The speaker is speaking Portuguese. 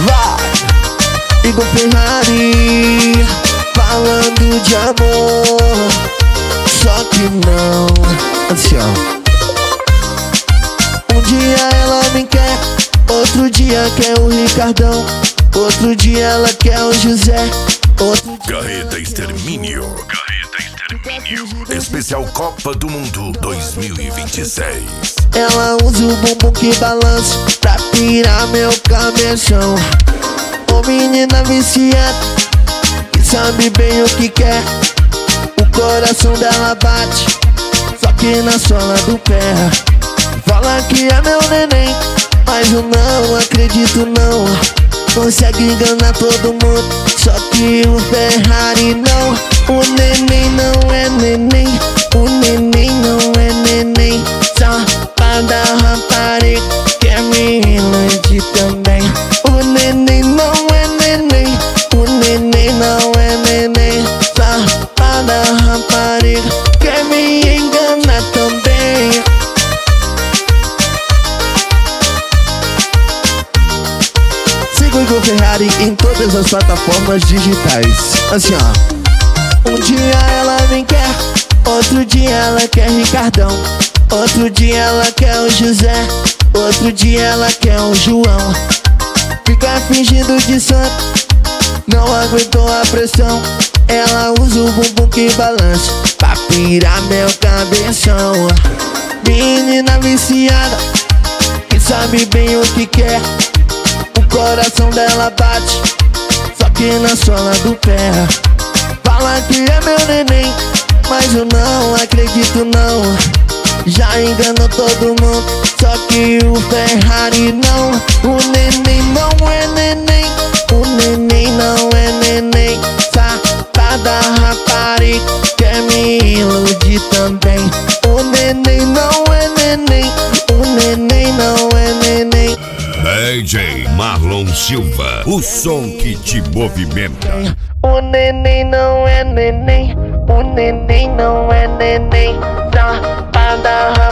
Vai, Igor Ferrari, falando de amor, só que não. Assim, ó. Um dia ela me quer, outro dia quer o Ricardão, outro dia ela quer o José, outro dia... Carreta Extermínio. Especial Copa do Mundo 2026. Ela usa o bumbum que balança pra pirar meu cabeção. Ô menina viciada, que sabe bem o que quer. O coração dela bate, só que na sola do pé. Fala que é meu neném, mas eu não acredito não. Consegue enganar todo mundo, só que o Ferrari não. O neném não é neném, o neném não é neném. Safada rapariga, quer me iludir também. O neném não é neném, o neném não é neném. Safada rapariga, quer me enganar também. Siga o Igor Ferrari em todas as plataformas digitais. Assim, ó. Um dia ela me quer, outro dia ela quer Ricardão, outro dia ela quer o José, outro dia ela quer o João. Fica fingindo de santo, não aguentou a pressão. Ela usa o bumbum que balança pra pirar meu cabeção. Menina viciada, que sabe bem o que quer. O coração dela bate, só que na sola do pé. Fala que é meu neném, mas eu não acredito não. Já enganou todo mundo, só que o Ferrari não. O neném não é neném, o neném não é neném. Safada rapariga, quer me iludir também. O neném não é neném, o neném não é neném. DJ Marlon Silva, o som que te movimenta. O neném não é neném, o neném não é neném. Safada